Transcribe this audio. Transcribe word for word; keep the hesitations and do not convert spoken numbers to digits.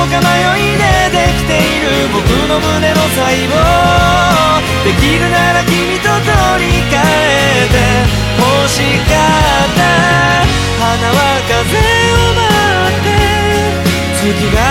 か迷いでできている僕の胸の細胞、できるなら君と取り替えて欲しかった。花は風を待って月が